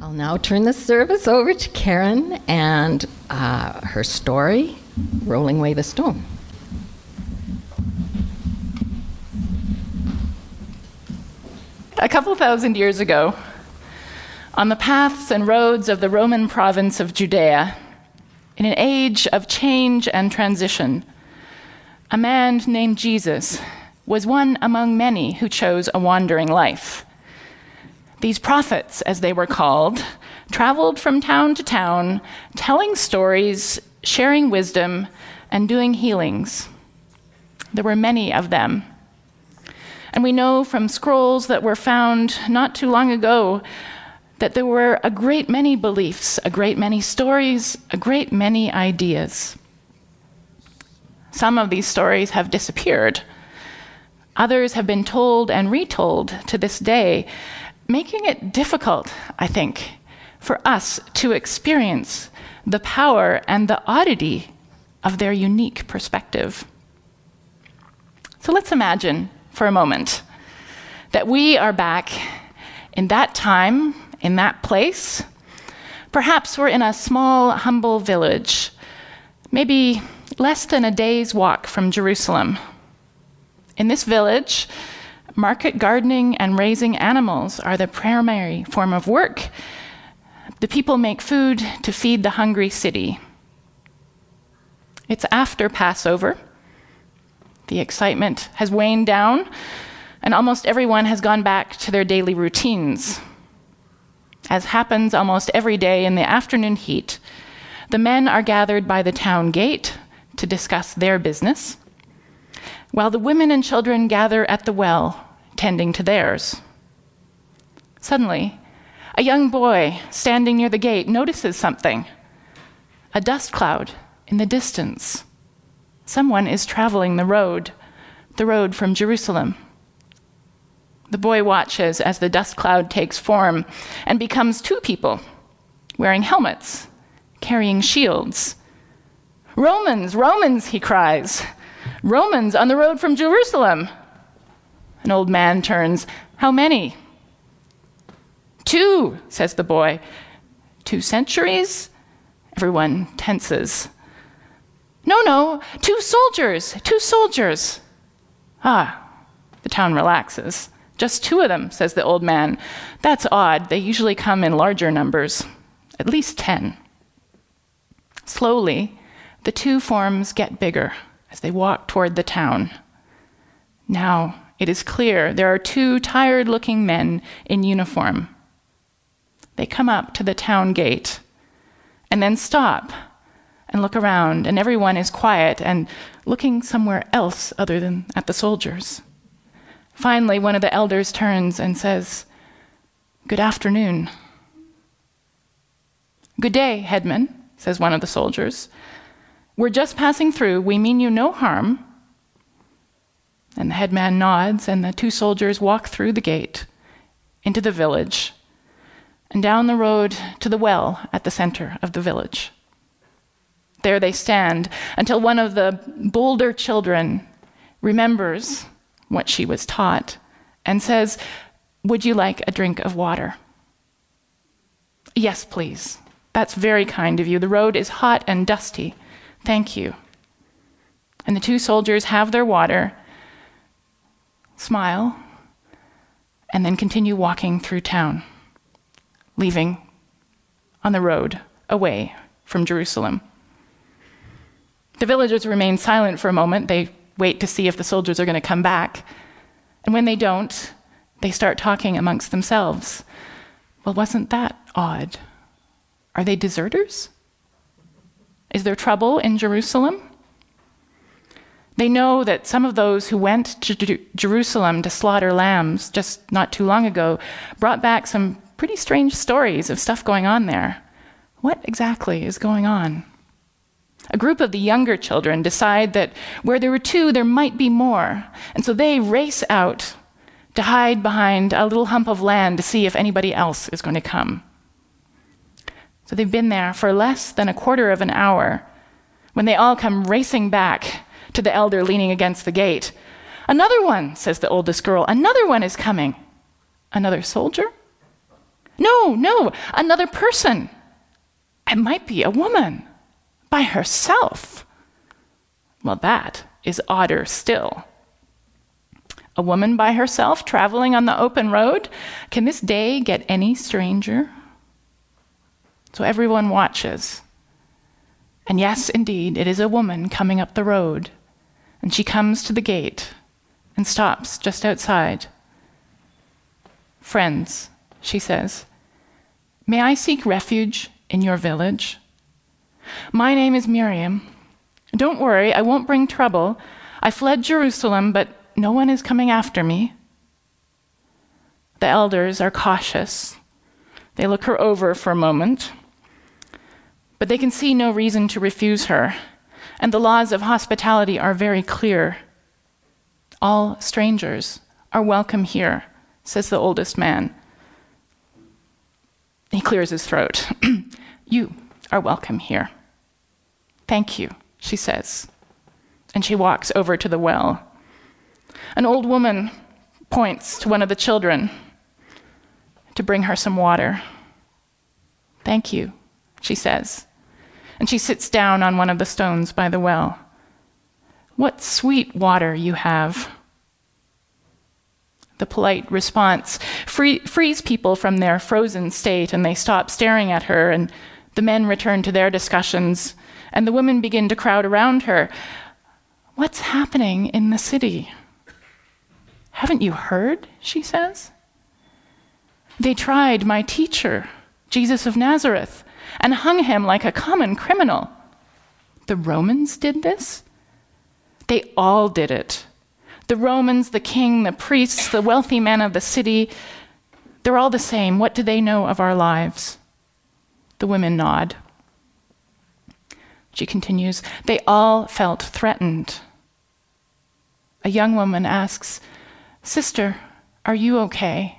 I'll now turn the service over to Karen and her story, Rolling Away the Stone. A couple thousand years ago, on the paths and roads of the Roman province of Judea, in an age of change and transition, a man named Jesus was one among many who chose a wandering life. These prophets, as they were called, traveled from town to town, telling stories, sharing wisdom, and doing healings. There were many of them. And we know from scrolls that were found not too long ago that there were a great many beliefs, a great many stories, a great many ideas. Some of these stories have disappeared. Others have been told and retold to this day, making it difficult, I think, for us to experience the power and the oddity of their unique perspective. So let's imagine for a moment that we are back in that time, in that place. Perhaps we're in a small, humble village, maybe less than a day's walk from Jerusalem. In this village, market gardening and raising animals are the primary form of work. The people make food to feed the hungry city. It's after Passover. The excitement has waned down, and almost everyone has gone back to their daily routines. As happens almost every day in the afternoon heat, the men are gathered by the town gate to discuss their business, while the women and children gather at the well, tending to theirs. Suddenly, a young boy standing near the gate notices something, a dust cloud in the distance. Someone is traveling the road from Jerusalem. The boy watches as the dust cloud takes form and becomes two people, wearing helmets, carrying shields. "Romans, Romans," he cries. "Romans on the road from Jerusalem." An old man turns. "How many?" "2," says the boy. "2 centuries?" Everyone tenses. No, 2 soldiers, 2 soldiers. The town relaxes. "Just 2 of them," says the old man. "That's odd. They usually come in larger numbers, at least 10. Slowly, the 2 forms get bigger as they walk toward the town. Now, it is clear there are 2 tired-looking men in uniform. They come up to the town gate and then stop and look around, and everyone is quiet and looking somewhere else other than at the soldiers. Finally, one of the elders turns and says, "Good afternoon." "Good day, headman," says one of the soldiers. "We're just passing through. We mean you no harm." And the headman nods, and the 2 soldiers walk through the gate into the village and down the road to the well at the center of the village. There they stand until one of the bolder children remembers what she was taught and says, "Would you like a drink of water?" "Yes, please. That's very kind of you. The road is hot and dusty. Thank you." And the 2 soldiers have their water, smile, and then continue walking through town, leaving on the road away from Jerusalem. The villagers remain silent for a moment. They wait to see if the soldiers are going to come back. And when they don't, they start talking amongst themselves. "Well, wasn't that odd? Are they deserters? Is there trouble in Jerusalem?" They know that some of those who went to Jerusalem to slaughter lambs just not too long ago brought back some pretty strange stories of stuff going on there. What exactly is going on? A group of the younger children decide that where there were 2, there might be more. And so they race out to hide behind a little hump of land to see if anybody else is going to come. So they've been there for less than a quarter of an hour when they all come racing back to the elder leaning against the gate. "Another one," says the oldest girl. "Another one is coming." "Another soldier?" No, another person. It might be a woman by herself. Well, that is odder still. A woman by herself traveling on the open road? Can this day get any stranger? So everyone watches. And yes, indeed, it is a woman coming up the road. And she comes to the gate and stops just outside. "Friends," she says, "may I seek refuge in your village? My name is Miriam. Don't worry, I won't bring trouble. I fled Jerusalem, but no one is coming after me." The elders are cautious. They look her over for a moment, but they can see no reason to refuse her, and the laws of hospitality are very clear. "All strangers are welcome here," says the oldest man. He clears his throat. "You are welcome here." "Thank you," she says, and she walks over to the well. An old woman points to one of the children to bring her some water. "Thank you," she says, and she sits down on one of the stones by the well. "What sweet water you have." The polite response frees people from their frozen state, and they stop staring at her, and the men return to their discussions, and the women begin to crowd around her. "What's happening in the city?" "Haven't you heard?" she says. "They tried my teacher, Jesus of Nazareth, and hung him like a common criminal." "The Romans did this?" "They all did it. The Romans, the king, the priests, the wealthy men of the city, they're all the same. What do they know of our lives?" The women nod. She continues, "They all felt threatened." A young woman asks, "Sister, are you okay?"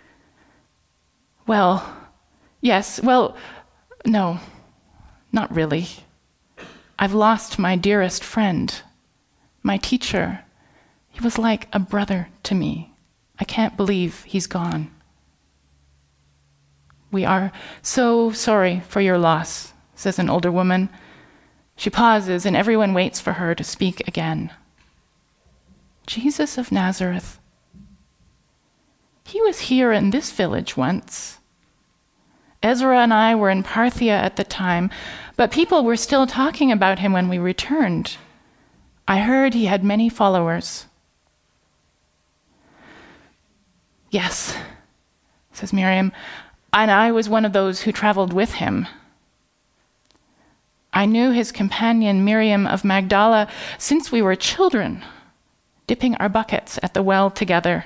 Yes, no, not really. I've lost my dearest friend, my teacher. He was like a brother to me. I can't believe he's gone." "We are so sorry for your loss," says an older woman. She pauses, and everyone waits for her to speak again. "Jesus of Nazareth. He was here in this village once. Ezra and I were in Parthia at the time, but people were still talking about him when we returned. I heard he had many followers." "Yes," says Miriam, "and I was one of those who traveled with him. I knew his companion Miriam of Magdala since we were children, dipping our buckets at the well together.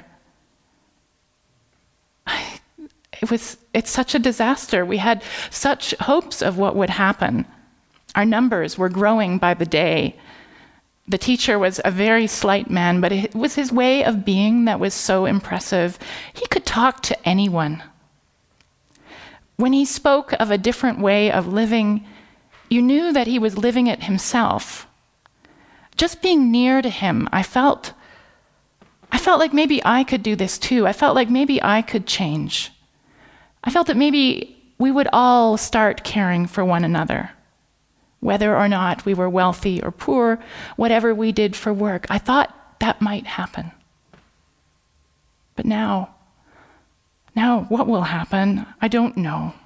It's such a disaster. We had such hopes of what would happen. Our numbers were growing by the day. The teacher was a very slight man, but it was his way of being that was so impressive. He could talk to anyone. When he spoke of a different way of living, you knew that he was living it himself. Just being near to him, I felt like maybe I could do this too. I felt like maybe I could change. I felt that maybe we would all start caring for one another. Whether or not we were wealthy or poor, whatever we did for work, I thought that might happen. But now what will happen? I don't know."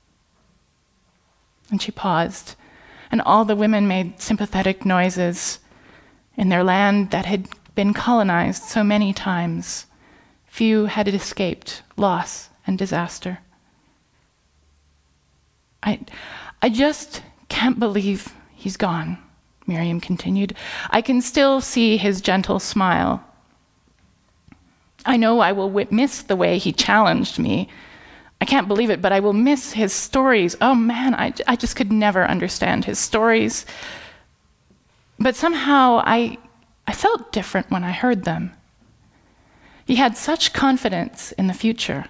And she paused, and all the women made sympathetic noises. In their land that had been colonized so many times, few had escaped loss and disaster. I just can't believe he's gone," Miriam continued. "I can still see his gentle smile. I know I will miss the way he challenged me. I can't believe it, but I will miss his stories. Oh man, I just could never understand his stories. But somehow I felt different when I heard them. He had such confidence in the future.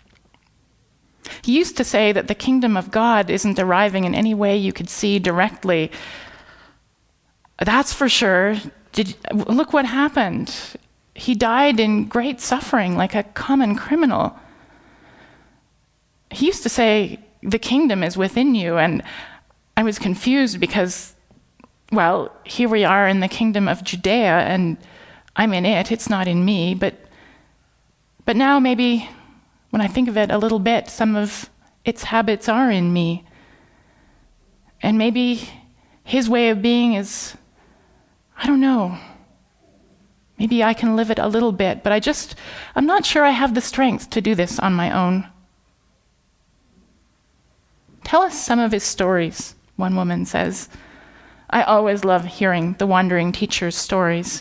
He used to say that the kingdom of God isn't arriving in any way you could see directly. That's for sure. Look what happened. He died in great suffering like a common criminal. he used to say, the kingdom is within you. And I was confused because, well, here we are in the kingdom of Judea, and I'm in it. It's not in me. But now maybe when I think of it a little bit, some of its habits are in me. And maybe his way of being is, I don't know, maybe I can live it a little bit, but I'm not sure I have the strength to do this on my own. Tell us some of his stories, one woman says. I always love hearing the wandering teacher's stories.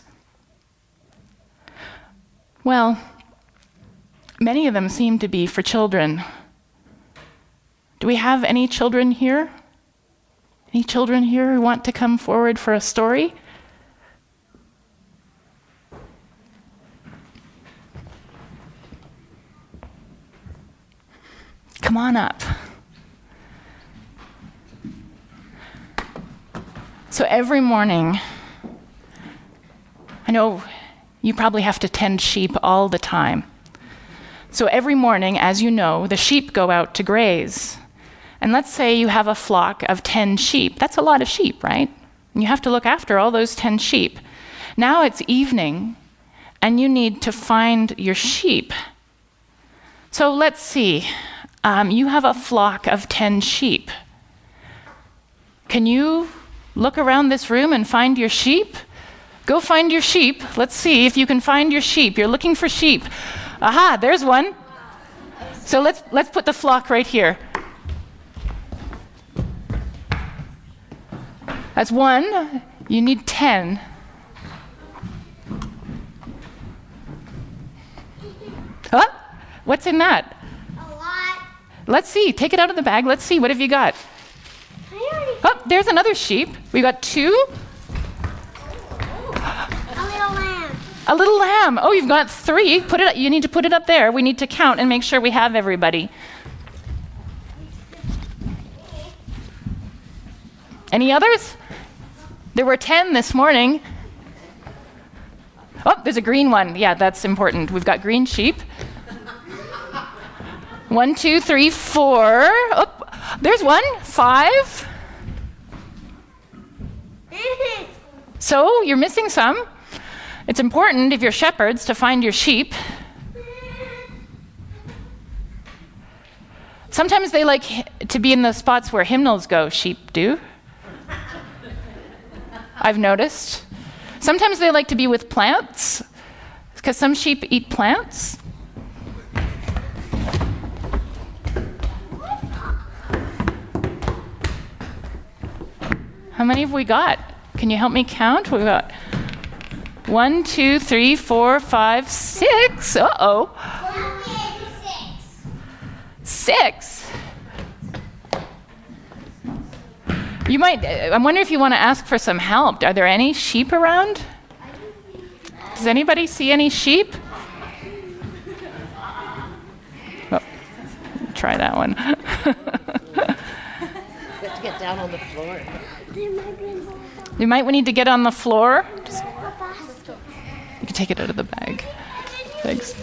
Well, many of them seem to be for children. Do we have any children here? Any children here who want to come forward for a story? Come on up. So every morning, I know you probably have to tend sheep all the time. So every morning, as you know, the sheep go out to graze. And let's say you have a flock of 10 sheep. That's a lot of sheep, right? And you have to look after all those 10 sheep. Now it's evening, and you need to find your sheep. So let's see. You have a flock of 10 sheep. Can you look around this room and find your sheep? Go find your sheep. Let's see if you can find your sheep. You're looking for sheep. Aha, there's one. So let's put the flock right here. That's one. You need 10. Huh? What's in that? A lot. Let's see. Take it out of the bag. Let's see. What have you got? Oh, there's another sheep. We got 2. A little lamb. A little lamb. Oh, you've got 3. Put it. You need to put it up there. We need to count and make sure we have everybody. Any others? There were 10 this morning. Oh, there's a green one. Yeah, that's important. We've got green sheep. 1, 2, 3, 4. Oh, there's 1. 5. So you're missing some. It's important, if you're shepherds, to find your sheep. Sometimes they like to be in the spots where hymnals go, sheep do. I've noticed. Sometimes they like to be with plants, because some sheep eat plants. How many have we got? Can you help me count? We've got 1, 2, 3, 4, 5, 6. Uh-oh. 6. You might, I wonder if you want to ask for some help. Are there any sheep around? Does anybody see any sheep? Oh, try that one. Let's get down on the floor. You might need to get on the floor. You can take it out of the bag. Thanks.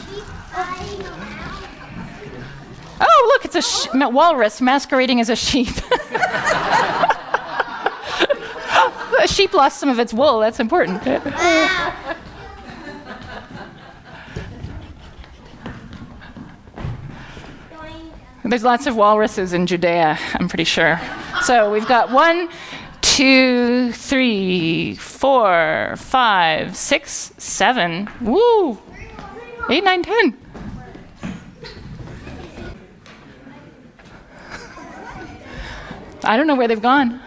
Oh, look, it's a walrus masquerading as a sheep. A sheep lost some of its wool. That's important. There's lots of walruses in Judea, I'm pretty sure. So we've got 1, 2, 3, 4, 5, 6, 7. Woo! 8, 9, 10. I don't know where they've gone.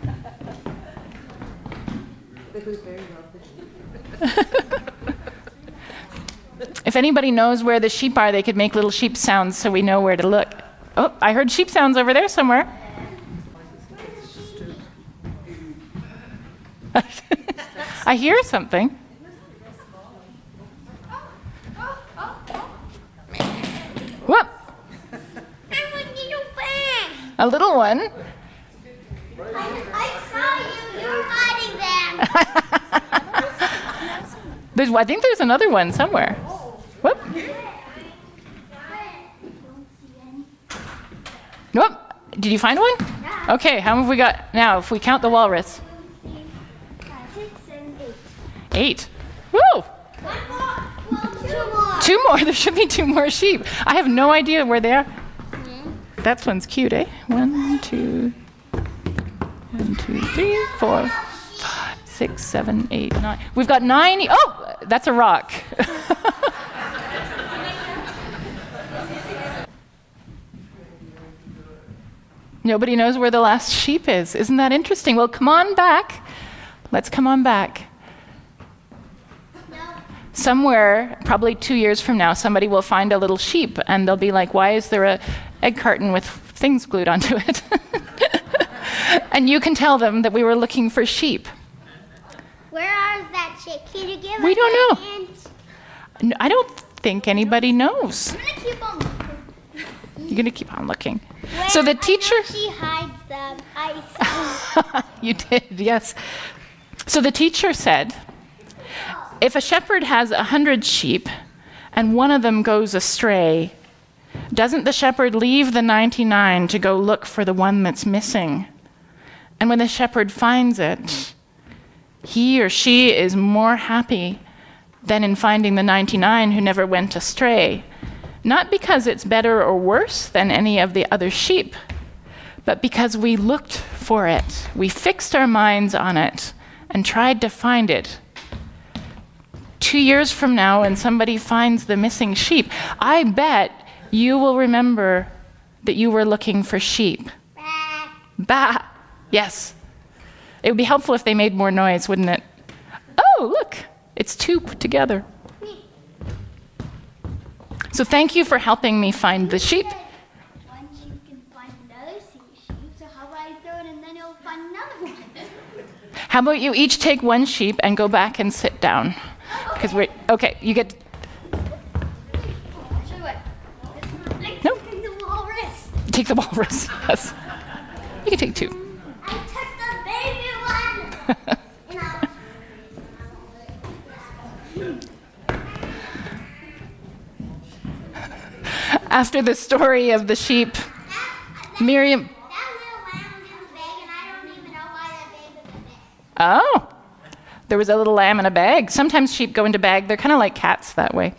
If anybody knows where the sheep are, they could make little sheep sounds so we know where to look. Oh, I heard sheep sounds over there somewhere. I hear something. Whoop! A little one. I saw you. You're hiding them. I think there's another one somewhere. Whoop. Nope. Did you find one? Yeah. Okay, how have we got now if we count the walrus? 6 and 8. 8. Woo! One more. Well, 2 more. 2 more. There should be 2 more sheep. I have no idea where they are. That one's cute, eh? 1, 2, 3, 4, 5, 6, 7, 8, 9. We've got 9. Oh, that's a rock. Nobody knows where the last sheep is. Isn't that interesting? Well, come on back. Let's come on back. Somewhere, probably 2 years from now, somebody will find a little sheep and they'll be like, why is there a egg carton with things glued onto it? And you can tell them that we were looking for sheep. Where is that sheep? Can you give We us don't a know. hint? I don't think anybody knows. I'm going to keep on looking. You're going to keep on looking. Where So the I know teacher... she hides them. I see. You did, yes. So the teacher said, if a shepherd has 100 sheep and one of them goes astray, doesn't the shepherd leave the 99 to go look for the one that's missing? And when the shepherd finds it, he or she is more happy than in finding the 99 who never went astray. Not because it's better or worse than any of the other sheep, but because we looked for it. We fixed our minds on it and tried to find it. 2 years from now, when somebody finds the missing sheep, I bet you will remember that you were looking for sheep. Bah! Yes. It would be helpful if they made more noise, wouldn't it? Oh, look! It's 2 put together. So thank you for helping me find the sheep. One sheep can find another sheep, so how about I throw it and then you'll find another one? How about you each take 1 sheep and go back and sit down? Because we're... Okay, you get... Actually, what? No. Take the walrus. Take the walrus. Yes. You can take 2. I took the baby one. And After the story of the sheep, Miriam... that little lamb was in the bag, and I don't even know why that bag was in there. Oh, there was a little lamb in a bag. Sometimes sheep go into bag. They're kind of like cats that way.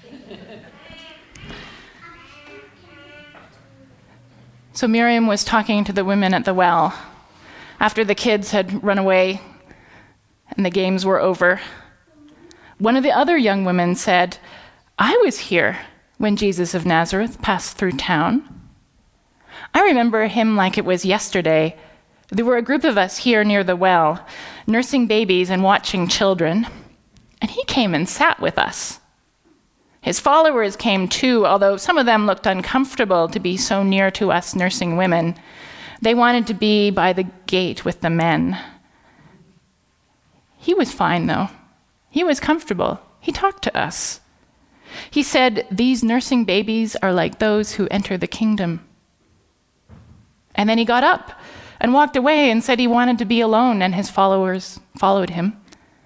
So Miriam was talking to the women at the well after the kids had run away and the games were over. One of the other young women said, I was here when Jesus of Nazareth passed through town. I remember him like it was yesterday. There were a group of us here near the well, nursing babies and watching children, and he came and sat with us. His followers came too, although some of them looked uncomfortable to be so near to us nursing women. They wanted to be by the gate with the men. He was fine, though. He was comfortable. He talked to us. He said, these nursing babies are like those who enter the kingdom. And then he got up and walked away and said he wanted to be alone, and his followers followed him.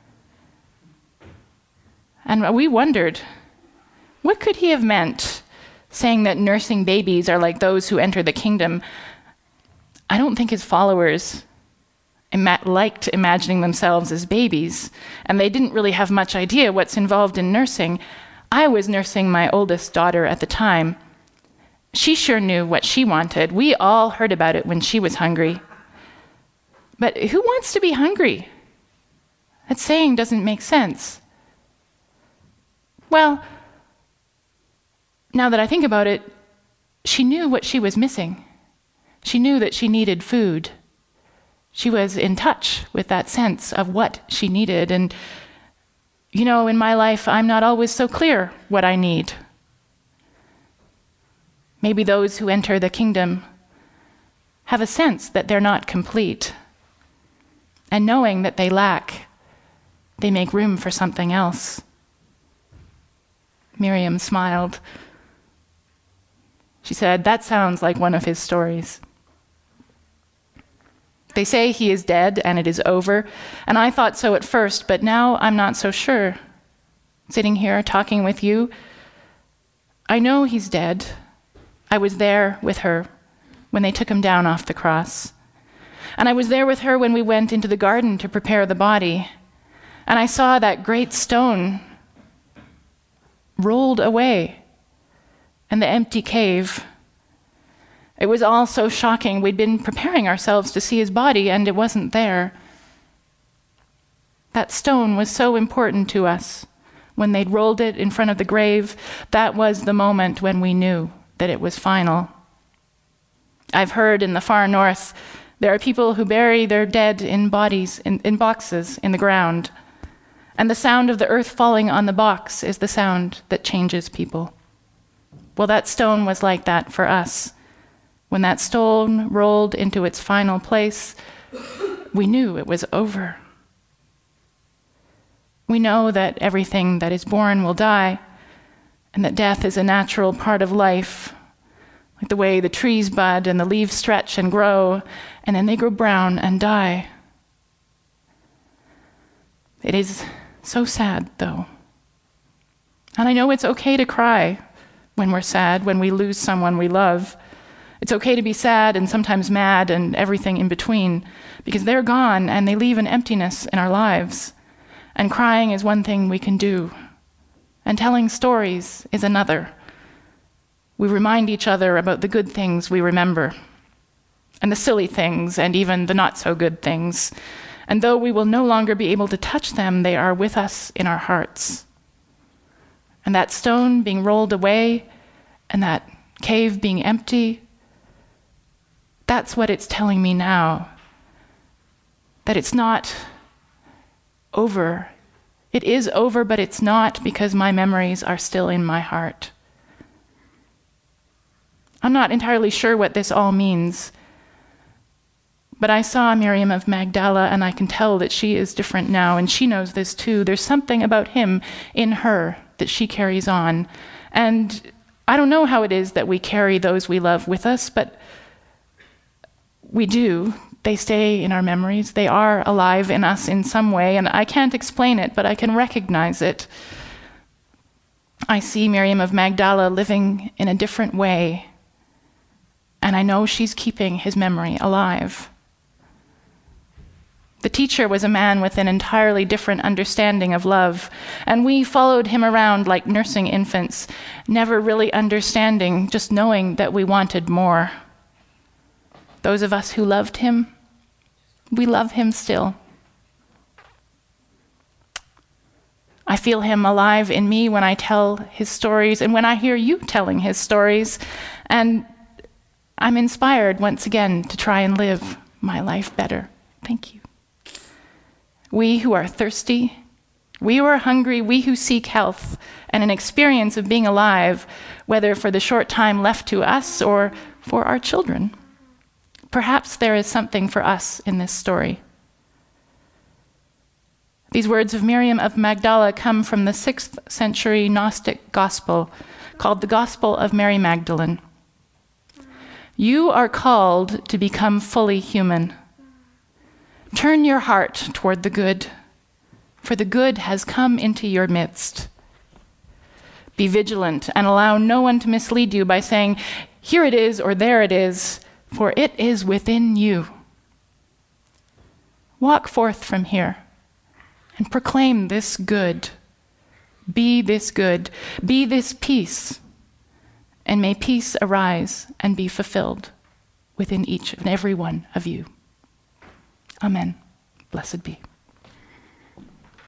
And we wondered, what could he have meant, saying that nursing babies are like those who enter the kingdom? I don't think his followers liked imagining themselves as babies, and they didn't really have much idea what's involved in nursing. I was nursing my oldest daughter at the time. She sure knew what she wanted. We all heard about it when she was hungry. But who wants to be hungry? That saying doesn't make sense. Well, now that I think about it, she knew what she was missing. She knew that she needed food. She was in touch with that sense of what she needed. And, you know, in my life, I'm not always so clear what I need. Maybe those who enter the kingdom have a sense that they're not complete. And knowing that they lack, they make room for something else. Miriam smiled. She said, that sounds like one of his stories. They say he is dead and it is over, and I thought so at first, but now I'm not so sure. Sitting here talking with you, I know he's dead. I was there with her when they took him down off the cross. And I was there with her when we went into the garden to prepare the body. And I saw that great stone rolled away and the empty cave. It was all so shocking. We'd been preparing ourselves to see his body, and it wasn't there. That stone was so important to us. When they'd rolled it in front of the grave, that was the moment when we knew that it was final. I've heard in the far north, there are people who bury their dead in bodies, in boxes in the ground. And the sound of the earth falling on the box is the sound that changes people. Well, that stone was like that for us. When that stone rolled into its final place, we knew it was over. We know that everything that is born will die, and that death is a natural part of life, like the way the trees bud and the leaves stretch and grow, and then they grow brown and die. It is so sad, though. And I know it's okay to cry when we're sad, when we lose someone we love. It's okay to be sad and sometimes mad and everything in between, because they're gone and they leave an emptiness in our lives. And crying is one thing we can do. And telling stories is another. We remind each other about the good things we remember, and the silly things, and even the not-so-good things. And though we will no longer be able to touch them, they are with us in our hearts. And that stone being rolled away, and that cave being empty, that's what it's telling me now. That it's not over. It is over, but it's not, because my memories are still in my heart. I'm not entirely sure what this all means, but I saw Miriam of Magdala, and I can tell that she is different now, and she knows this too. There's something about him in her that she carries on. And I don't know how it is that we carry those we love with us, but we do. They stay in our memories. They are alive in us in some way, and I can't explain it, but I can recognize it. I see Miriam of Magdala living in a different way, and I know she's keeping his memory alive. The teacher was a man with an entirely different understanding of love, and we followed him around like nursing infants, never really understanding, just knowing that we wanted more. Those of us who loved him, we love him still. I feel him alive in me when I tell his stories and when I hear you telling his stories, and I'm inspired once again to try and live my life better. Thank you. We who are thirsty, we who are hungry, we who seek health and an experience of being alive, whether for the short time left to us or for our children. Perhaps there is something for us in this story. These words of Miriam of Magdala come from the 6th century Gnostic gospel called the Gospel of Mary Magdalene. You are called to become fully human. Turn your heart toward the good, for the good has come into your midst. Be vigilant and allow no one to mislead you by saying, here it is or there it is, for it is within you. Walk forth from here and proclaim this good. Be this good. Be this peace. And may peace arise and be fulfilled within each and every one of you. Amen. Blessed be.